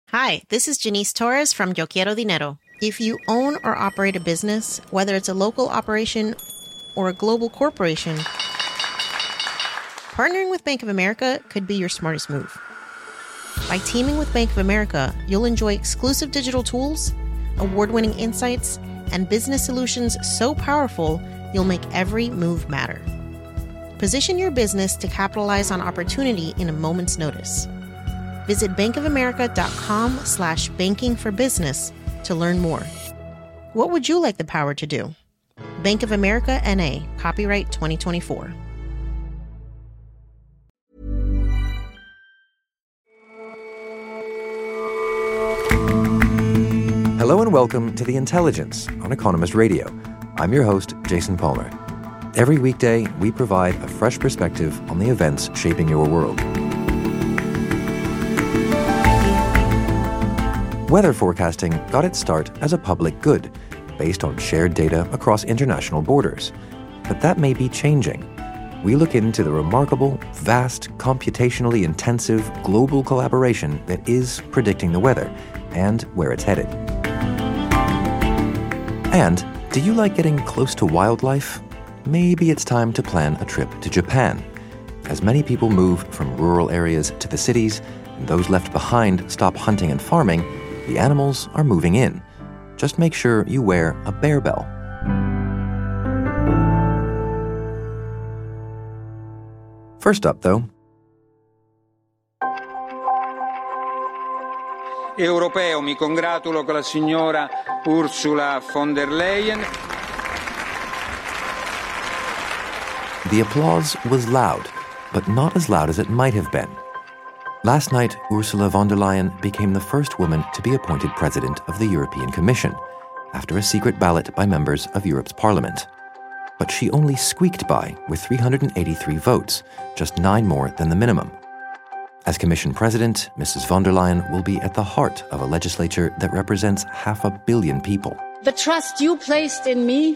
Hi, this is Janice Torres from Yo Quiero Dinero. If you own or operate a business, whether it's a local operation or a global corporation, partnering with Bank of America could be your smartest move. By teaming with Bank of America, you'll enjoy exclusive digital tools, award-winning insights, and business solutions so powerful, you'll make every move matter. Position your business to capitalize on opportunity in a moment's notice. Visit bankofamerica.com/bankingforbusiness to learn more. What would you like the power to do? Bank of America N.A., copyright 2024. Hello and welcome to The Intelligence on Economist Radio. I'm your host, Jason Palmer. Every weekday, we provide a fresh perspective on the events shaping your world. Weather forecasting got its start as a public good, based on shared data across international borders. But that may be changing. We look into the remarkable, vast, computationally intensive global collaboration that is predicting the weather and where it's headed. And do you like getting close to wildlife? Maybe it's time to plan a trip to Japan. As many people move from rural areas to the cities, and those left behind stop hunting and farming, the animals are moving in. Just make sure you wear a bear bell. First up, though. Europeo, mi congratulo con la signora Ursula von der Leyen. The applause was loud, but not as loud as it might have been. Last night, Ursula von der Leyen became the first woman to be appointed president of the European Commission, after a secret ballot by members of Europe's Parliament. But she only squeaked by with 383 votes, just 9 more than the minimum. As Commission President, Mrs. von der Leyen will be at the heart of a legislature that represents 500 million people. The trust you placed in me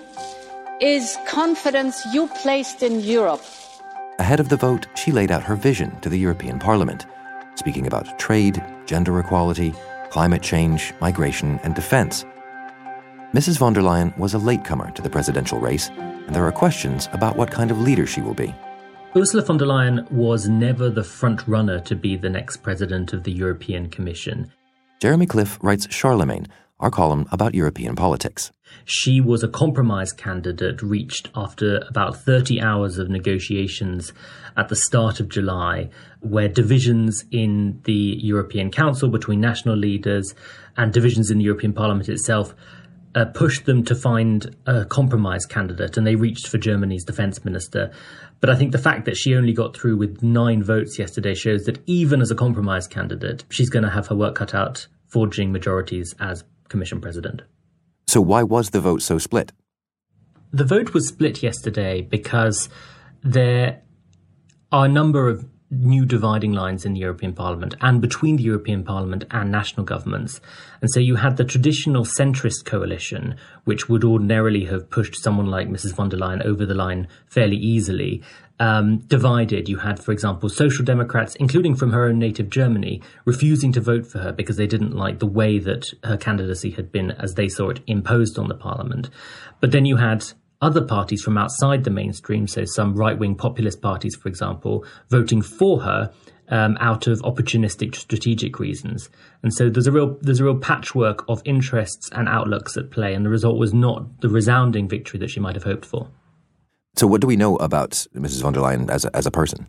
is confidence you placed in Europe. Ahead of the vote, she laid out her vision to the European Parliament, speaking about trade, gender equality, climate change, migration, and defense. Mrs. von der Leyen was a latecomer to the presidential race, and there are questions about what kind of leader she will be. Ursula von der Leyen was never the front runner to be the next president of the European Commission. Jeremy Cliff writes Charlemagne, our column about European politics. She was a compromise candidate reached after about 30 hours of negotiations at the start of July, where divisions in the European Council between national leaders and divisions in the European Parliament itself pushed them to find a compromise candidate, and they reached for Germany's defense minister. But I think the fact that she only got through with 9 votes yesterday shows that even as a compromise candidate, she's going to have her work cut out forging majorities as Commission President. So why was the vote so split? The vote was split yesterday because there are a number of new dividing lines in the European Parliament and between the European Parliament and national governments. And so you had the traditional centrist coalition, which would ordinarily have pushed someone like Mrs. von der Leyen over the line fairly easily, divided. You had, for example, Social Democrats, including from her own native Germany, refusing to vote for her because they didn't like the way that her candidacy had been, as they saw it, imposed on the Parliament. But then you had other parties from outside the mainstream, so some right-wing populist parties, for example, voting for her out of opportunistic strategic reasons. And so there's a real patchwork of interests and outlooks at play, and the result was not the resounding victory that she might have hoped for. So what do we know about Mrs. von der Leyen as a person?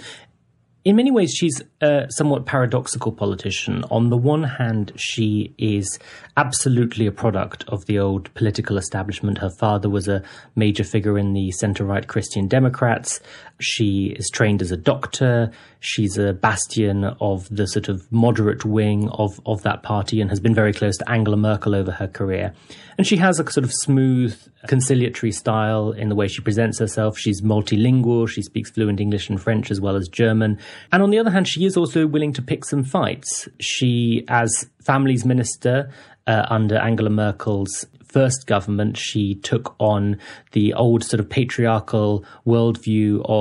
In many ways, she's a somewhat paradoxical politician. On the one hand, she is absolutely a product of the old political establishment. Her father was a major figure in the centre-right Christian Democrats. She is trained as a doctor. She's a bastion of the sort of moderate wing of that party and has been very close to Angela Merkel over her career. And she has a sort of smooth, conciliatory style in the way she presents herself. She's multilingual. She speaks fluent English and French as well as German. And on the other hand, she is also willing to pick some fights. She, as Families Minister under Angela Merkel's first government, she took on the old sort of patriarchal worldview of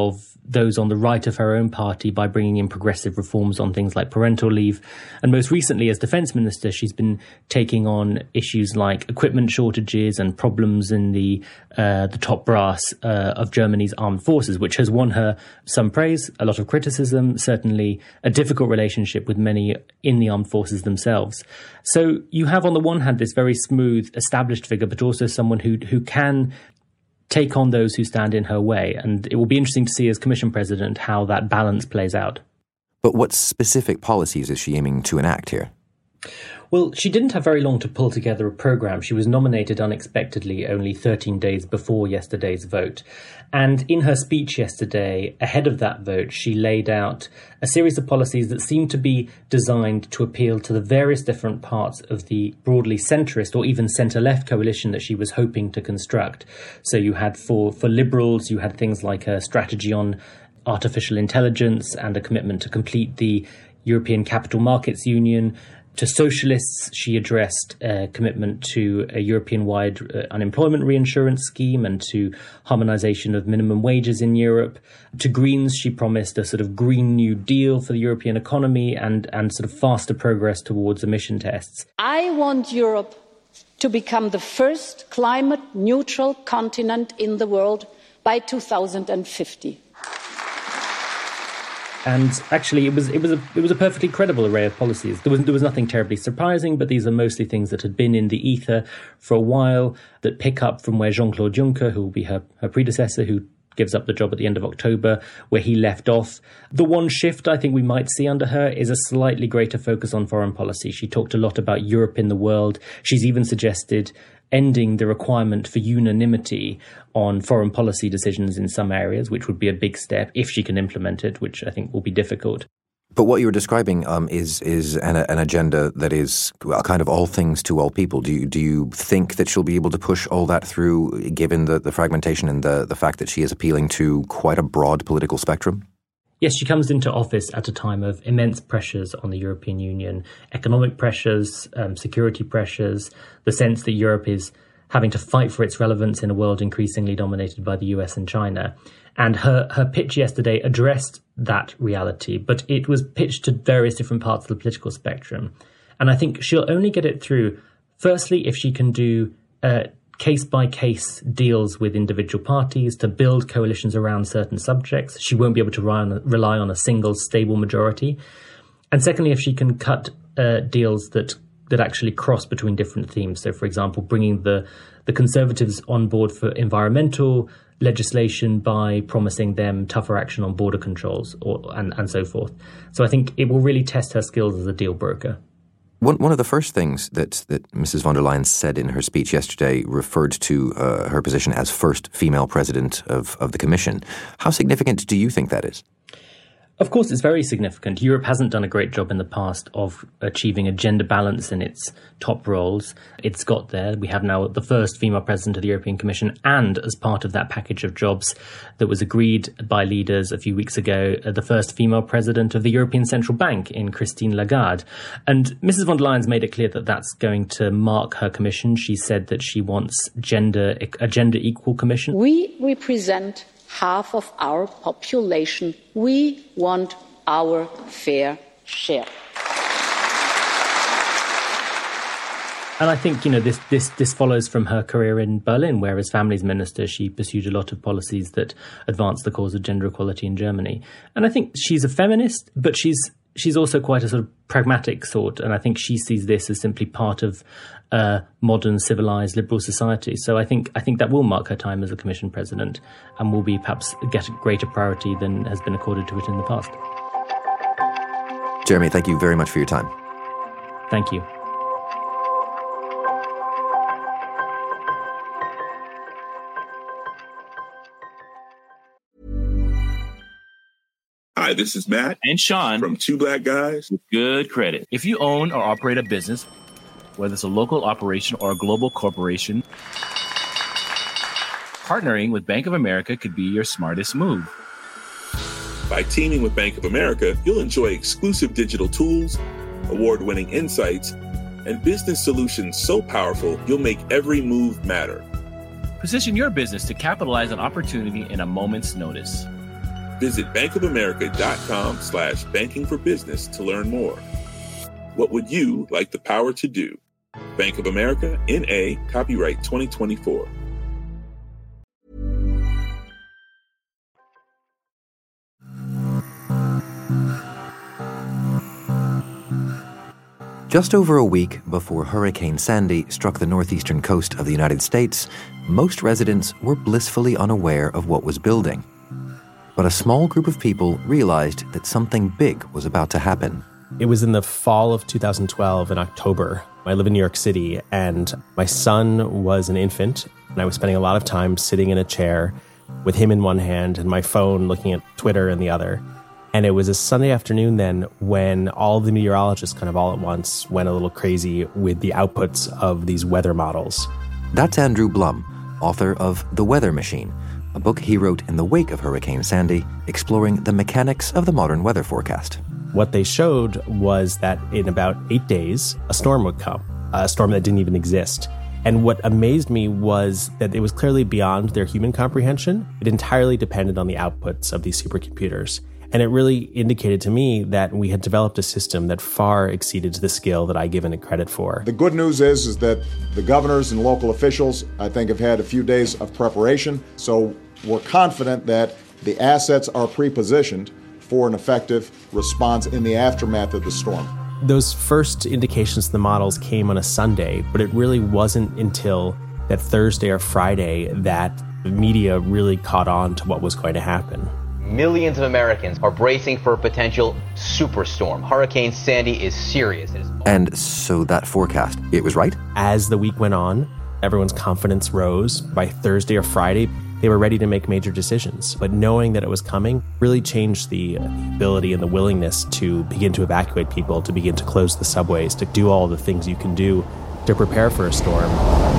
those on the right of her own party by bringing in progressive reforms on things like parental leave. And most recently, as defense minister, she's been taking on issues like equipment shortages and problems in the top brass of Germany's armed forces, which has won her some praise, a lot of criticism, certainly a difficult relationship with many in the armed forces themselves. So you have, on the one hand, this very smooth, established figure, but also someone who can take on those who stand in her way. And it will be interesting to see as Commission President how that balance plays out. But what specific policies is she aiming to enact here? Well, she didn't have very long to pull together a programme. She was nominated unexpectedly only 13 days before yesterday's vote. And in her speech yesterday, ahead of that vote, she laid out a series of policies that seemed to be designed to appeal to the various different parts of the broadly centrist or even centre-left coalition that she was hoping to construct. So you had for Liberals, you had things like a strategy on artificial intelligence and a commitment to complete the European Capital Markets Union. To socialists, she addressed a commitment to a European-wide unemployment reinsurance scheme and to harmonisation of minimum wages in Europe. To Greens, she promised a sort of Green New Deal for the European economy and sort of faster progress towards emission tests. I want Europe to become the first climate-neutral continent in the world by 2050. And actually, it was a perfectly credible array of policies. There was nothing terribly surprising, but these are mostly things that had been in the ether for a while that pick up from where Jean-Claude Juncker, who will be her predecessor, who gives up the job at the end of October, where he left off. The one shift I think we might see under her is a slightly greater focus on foreign policy. She talked a lot about Europe in the world. She's even suggested ending the requirement for unanimity on foreign policy decisions in some areas, which would be a big step if she can implement it, which I think will be difficult. But what you were describing is an agenda that is, well, kind of all things to all people. Do you think that she'll be able to push all that through, given the fragmentation and the fact that she is appealing to quite a broad political spectrum? Yes, she comes into office at a time of immense pressures on the European Union, economic pressures, security pressures, the sense that Europe is having to fight for its relevance in a world increasingly dominated by the US and China. And her pitch yesterday addressed that reality, but it was pitched to various different parts of the political spectrum. And I think she'll only get it through, firstly, if she can do case-by-case deals with individual parties to build coalitions around certain subjects. She won't be able to rely on a single stable majority. And secondly, if she can cut deals that actually cross between different themes. So, for example, bringing the Conservatives on board for environmental legislation by promising them tougher action on border controls and so forth. So I think it will really test her skills as a deal broker. One of the first things that Mrs. von der Leyen said in her speech yesterday referred to her position as first female president of the Commission. How significant do you think that is? Of course, it's very significant. Europe hasn't done a great job in the past of achieving a gender balance in its top roles. It's got there. We have now the first female president of the European Commission, and as part of that package of jobs that was agreed by leaders a few weeks ago, the first female president of the European Central Bank in Christine Lagarde. And Mrs. von der Leyen's made it clear that that's going to mark her commission. She said that she wants a gender equal commission. We represent half of our population. We want our fair share. And I think, this follows from her career in Berlin, where as families minister, she pursued a lot of policies that advanced the cause of gender equality in Germany. And I think she's a feminist, but she's also quite a sort of pragmatic sort. And I think she sees this as simply part of modern, civilized, liberal society. So I think that will mark her time as a Commission president and will be perhaps get a greater priority than has been accorded to it in the past. Jeremy, thank you very much for your time. Thank you. Hi, this is Matt and Sean from Two Black Guys with Good Credit. If you own or operate a business, whether it's a local operation or a global corporation, partnering with Bank of America could be your smartest move. By teaming with Bank of America, you'll enjoy exclusive digital tools, award-winning insights, and business solutions so powerful you'll make every move matter. Position your business to capitalize on opportunity in a moment's notice. Visit bankofamerica.com/banking for business to learn more. What would you like the power to do? Bank of America, N.A., copyright 2024. Just over a week before Hurricane Sandy struck the northeastern coast of the United States, most residents were blissfully unaware of what was building. But a small group of people realized that something big was about to happen. It was in the fall of 2012 in October. I live in New York City, and my son was an infant, and I was spending a lot of time sitting in a chair with him in one hand and my phone looking at Twitter in the other. And it was a Sunday afternoon then when all the meteorologists kind of all at once went a little crazy with the outputs of these weather models. That's Andrew Blum, author of The Weather Machine, a book he wrote in the wake of Hurricane Sandy, exploring the mechanics of the modern weather forecast. What they showed was that in about 8 days, a storm would come, a storm that didn't even exist. And what amazed me was that it was clearly beyond their human comprehension. It entirely depended on the outputs of these supercomputers. And it really indicated to me that we had developed a system that far exceeded the scale that I given it credit for. The good news is that the governors and local officials, I think, have had a few days of preparation. So we're confident that the assets are pre-positioned for an effective response in the aftermath of the storm. Those first indications of the models came on a Sunday, but it really wasn't until that Thursday or Friday that the media really caught on to what was going to happen. Millions of Americans are bracing for a potential superstorm. Hurricane Sandy is serious. And so that forecast, it was right? As the week went on, everyone's confidence rose. By Thursday or Friday, they were ready to make major decisions. But knowing that it was coming really changed the ability and the willingness to begin to evacuate people, to begin to close the subways, to do all the things you can do to prepare for a storm.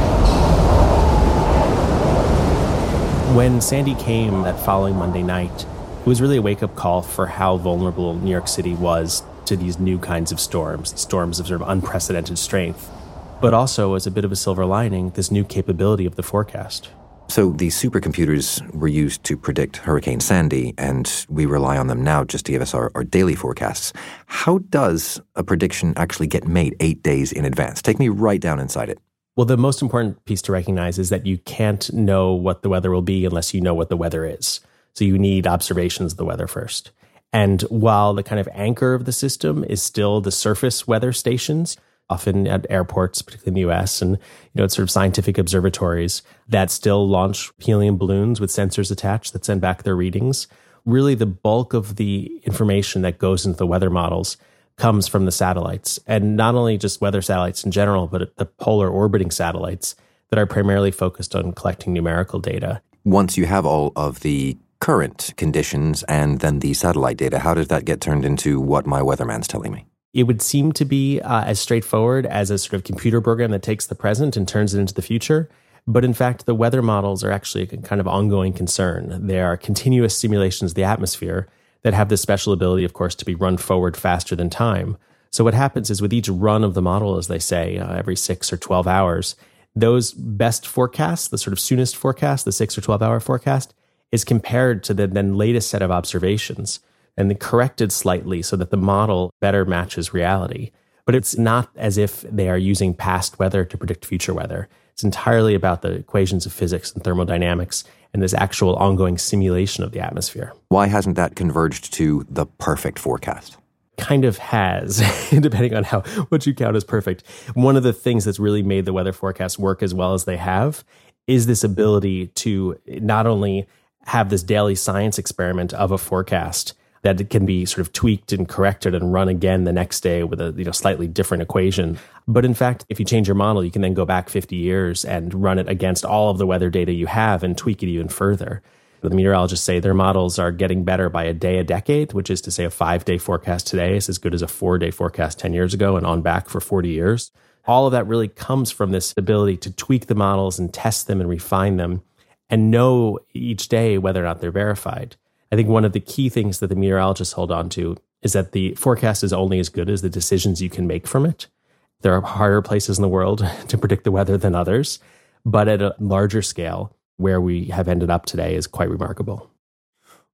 When Sandy came that following Monday night, it was really a wake-up call for how vulnerable New York City was to these new kinds of storms of sort of unprecedented strength, but also as a bit of a silver lining, this new capability of the forecast. So these supercomputers were used to predict Hurricane Sandy, and we rely on them now just to give us our daily forecasts. How does a prediction actually get made 8 days in advance? Take me right down inside it. Well, the most important piece to recognize is that you can't know what the weather will be unless you know what the weather is. So you need observations of the weather first. And while the kind of anchor of the system is still the surface weather stations, often at airports, particularly in the US, and it's sort of scientific observatories that still launch helium balloons with sensors attached that send back their readings, really the bulk of the information that goes into the weather models comes from the satellites, and not only just weather satellites in general, but the polar orbiting satellites that are primarily focused on collecting numerical data. Once you have all of the current conditions and then the satellite data, how does that get turned into what my weatherman's telling me? It would seem to be as straightforward as a sort of computer program that takes the present and turns it into the future. But in fact, the weather models are actually a kind of ongoing concern. They are continuous simulations of the atmosphere that have this special ability, of course, to be run forward faster than time. So what happens is with each run of the model, as they say, every 6 or 12 hours, those best forecasts, the sort of soonest forecast, the 6 or 12 hour forecast, is compared to the then latest set of observations and then corrected slightly so that the model better matches reality. But it's not as if they are using past weather to predict future weather. It's entirely about the equations of physics and thermodynamics and this actual ongoing simulation of the atmosphere. Why hasn't that converged to the perfect forecast? Kind of has, depending on what you count as perfect. One of the things that's really made the weather forecasts work as well as they have is this ability to not only have this daily science experiment of a forecast that it can be sort of tweaked and corrected and run again the next day with a slightly different equation. But in fact, if you change your model, you can then go back 50 years and run it against all of the weather data you have and tweak it even further. The meteorologists say their models are getting better by a day a decade, which is to say a 5-day forecast today is as good as a 4-day forecast 10 years ago and on back for 40 years. All of that really comes from this ability to tweak the models and test them and refine them and know each day whether or not they're verified. I think one of the key things that the meteorologists hold on to is that the forecast is only as good as the decisions you can make from it. There are harder places in the world to predict the weather than others, but at a larger scale, where we have ended up today is quite remarkable.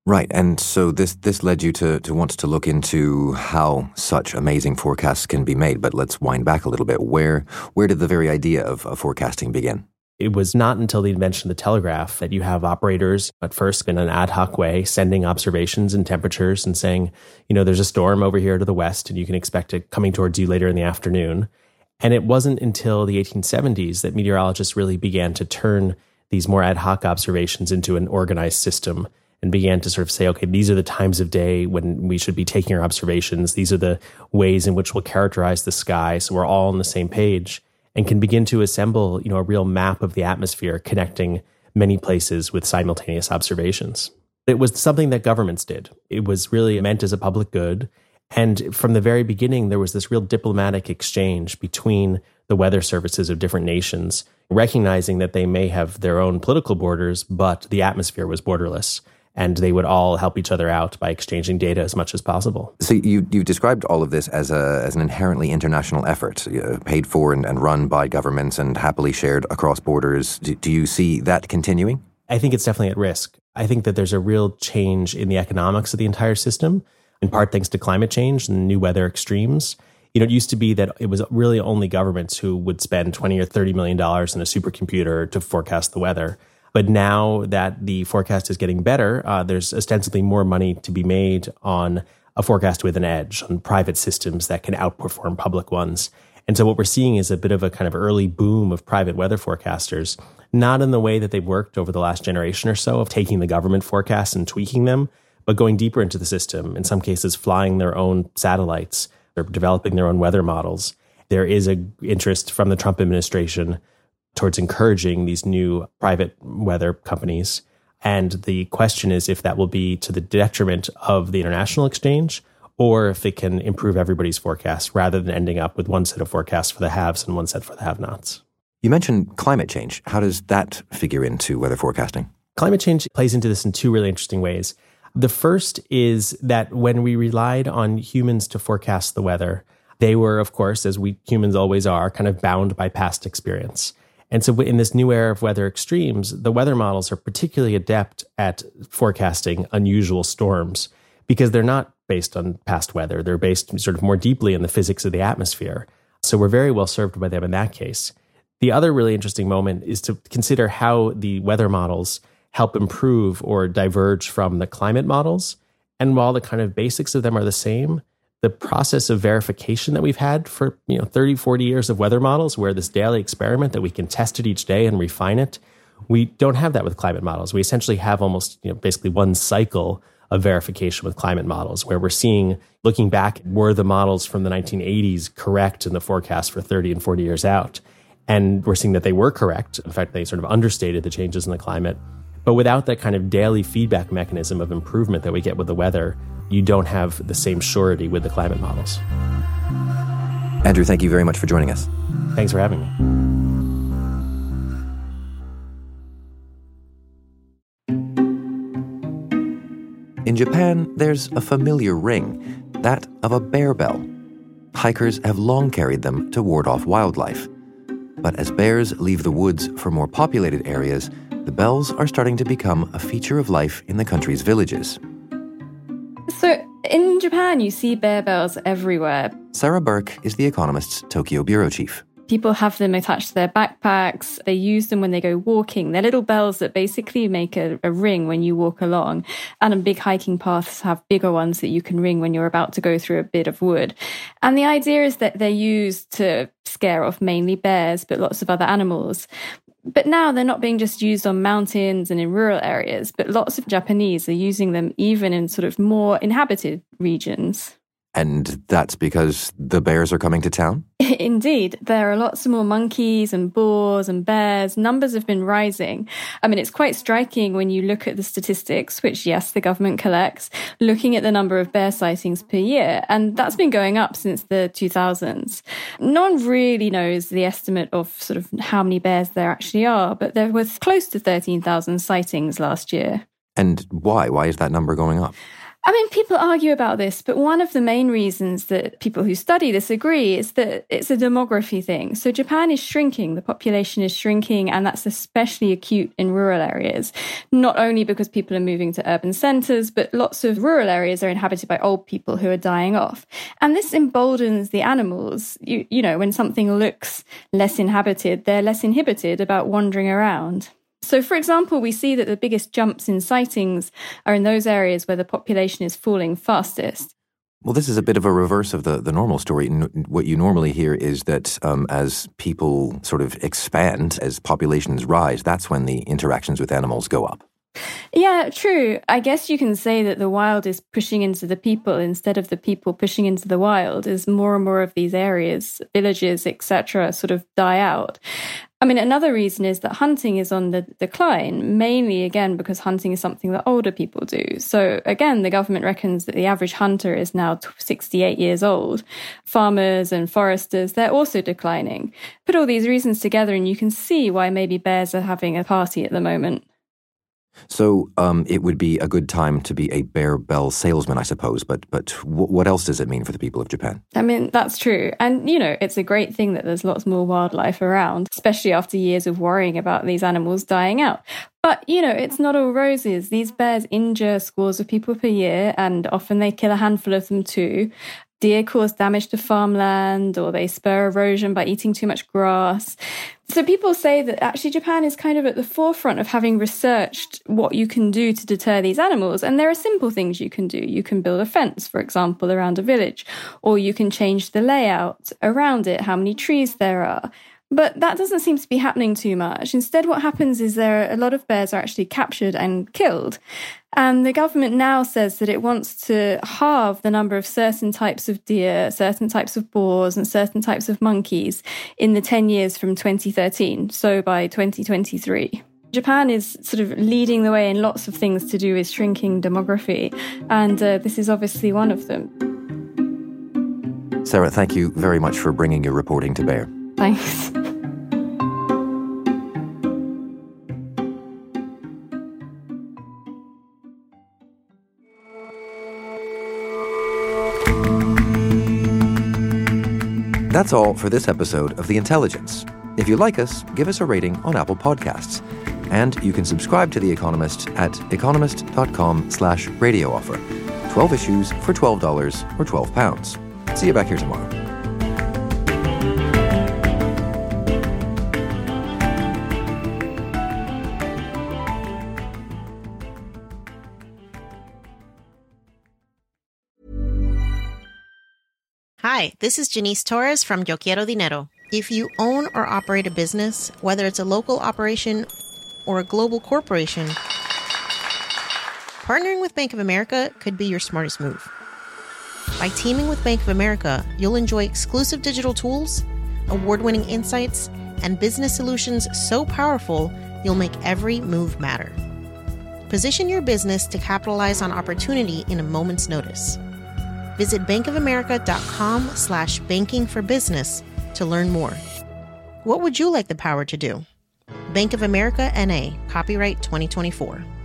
Right, and so this led you to want to look into how such amazing forecasts can be made. But let's wind back a little bit. Where did the very idea of forecasting begin? It was not until the invention of the telegraph that you have operators, at first in an ad hoc way, sending observations and temperatures and saying, there's a storm over here to the west and you can expect it coming towards you later in the afternoon. And it wasn't until the 1870s that meteorologists really began to turn these more ad hoc observations into an organized system and began to sort of say, okay, these are the times of day when we should be taking our observations. These are the ways in which we'll characterize the sky. So we're all on the same page and can begin to assemble, a real map of the atmosphere connecting many places with simultaneous observations. It was something that governments did. It was really meant as a public good. And from the very beginning, there was this real diplomatic exchange between the weather services of different nations, recognizing that they may have their own political borders, but the atmosphere was borderless. And they would all help each other out by exchanging data as much as possible. So you described all of this as an inherently international effort, paid for and run by governments and happily shared across borders. Do you see that continuing? I think it's definitely at risk. I think that there's a real change in the economics of the entire system, in part thanks to climate change and new weather extremes. It used to be that it was really only governments who would spend $20 or $30 million in a supercomputer to forecast the weather. But now that the forecast is getting better, there's ostensibly more money to be made on a forecast with an edge, on private systems that can outperform public ones. And so what we're seeing is a bit of a kind of early boom of private weather forecasters, not in the way that they've worked over the last generation or so of taking the government forecasts and tweaking them, but going deeper into the system, in some cases flying their own satellites or developing their own weather models. There is an interest from the Trump administration towards encouraging these new private weather companies. And the question is if that will be to the detriment of the international exchange or if it can improve everybody's forecasts rather than ending up with one set of forecasts for the haves and one set for the have-nots. You mentioned climate change. How does that figure into weather forecasting? Climate change plays into this in two really interesting ways. The first is that when we relied on humans to forecast the weather, they were, of course, as we humans always are, kind of bound by past experience. And so in this new era of weather extremes, the weather models are particularly adept at forecasting unusual storms because they're not based on past weather. They're based sort of more deeply in the physics of the atmosphere. So we're very well served by them in that case. The other really interesting moment is to consider how the weather models help improve or diverge from the climate models. And while the kind of basics of them are the same, the process of verification that we've had for 30, 40 years of weather models, where this daily experiment that we can test it each day and refine it, we don't have that with climate models. We essentially have almost basically one cycle of verification with climate models, where we're seeing, looking back, were the models from the 1980s correct in the forecast for 30 and 40 years out? And we're seeing that they were correct. In fact, they sort of understated the changes in the climate. But without that kind of daily feedback mechanism of improvement that we get with the weather, you don't have the same surety with the climate models. Andrew, thank you very much for joining us. Thanks for having me. In Japan, there's a familiar ring, that of a bear bell. Hikers have long carried them to ward off wildlife. But as bears leave the woods for more populated areas, the bells are starting to become a feature of life in the country's villages. So in Japan, you see bear bells everywhere. Sarah Burke is The Economist's Tokyo bureau chief. People have them attached to their backpacks. They use them when they go walking. They're little bells that basically make a ring when you walk along. And on big hiking paths have bigger ones that you can ring when you're about to go through a bit of wood. And the idea is that they're used to scare off mainly bears, but lots of other animals. But now they're not being just used on mountains and in rural areas, but lots of Japanese are using them even in sort of more inhabited regions. And that's because the bears are coming to town? Indeed. There are lots more monkeys and boars and bears. Numbers have been rising. I mean, it's quite striking when you look at the statistics, which, yes, the government collects, looking at the number of bear sightings per year. And that's been going up since the 2000s. No one really knows the estimate of sort of how many bears there actually are, but there was close to 13,000 sightings last year. And why? Why is that number going up? I mean, people argue about this, but one of the main reasons that people who study this agree is that it's a demography thing. So Japan is shrinking, the population is shrinking, and that's especially acute in rural areas, not only because people are moving to urban centres, but lots of rural areas are inhabited by old people who are dying off. And this emboldens the animals. You know, when something looks less inhabited, they're less inhibited about wandering around. So, for example, we see that the biggest jumps in sightings are in those areas where the population is falling fastest. Well, this is a bit of a reverse of the normal story. What you normally hear is that as people sort of expand, as populations rise, that's when the interactions with animals go up. Yeah, true. I guess you can say that the wild is pushing into the people instead of the people pushing into the wild as more and more of these areas, villages, etc., sort of die out. I mean, another reason is that hunting is on the decline, mainly, again, because hunting is something that older people do. So, again, the government reckons that the average hunter is now 68 years old. Farmers and foresters, they're also declining. Put all these reasons together and you can see why maybe bears are having a party at the moment. So it would be a good time to be a bear bell salesman, I suppose. But what else does it mean for the people of Japan? I mean, that's true. And, you know, it's a great thing that there's lots more wildlife around, especially after years of worrying about these animals dying out. But, you know, it's not all roses. These bears injure scores of people per year, and often they kill a handful of them too. Deer cause damage to farmland, or they spur erosion by eating too much grass. So people say that actually Japan is kind of at the forefront of having researched what you can do to deter these animals. And there are simple things you can do. You can build a fence, for example, around a village, or you can change the layout around it, how many trees there are. But that doesn't seem to be happening too much. Instead, what happens is a lot of bears are actually captured and killed. And the government now says that it wants to halve the number of certain types of deer, certain types of boars, and certain types of monkeys in the 10 years from 2013, so by 2023. Japan is sort of leading the way in lots of things to do with shrinking demography, and this is obviously one of them. Sarah, thank you very much for bringing your reporting to bear. Thanks. That's all for this episode of The Intelligence. If you like us, give us a rating on Apple Podcasts. And you can subscribe to The Economist at economist.com/radio offer. 12 issues for $12 or £12. See you back here tomorrow. Hi, this is Janice Torres from Yo Quiero Dinero. If you own or operate a business, whether it's a local operation or a global corporation, partnering with Bank of America could be your smartest move. By teaming with Bank of America, you'll enjoy exclusive digital tools, award-winning insights, and business solutions so powerful you'll make every move matter. Position your business to capitalize on opportunity in a moment's notice. Visit bankofamerica.com/bankingforbusiness to learn more. What would you like the power to do? Bank of America, N.A., copyright 2024.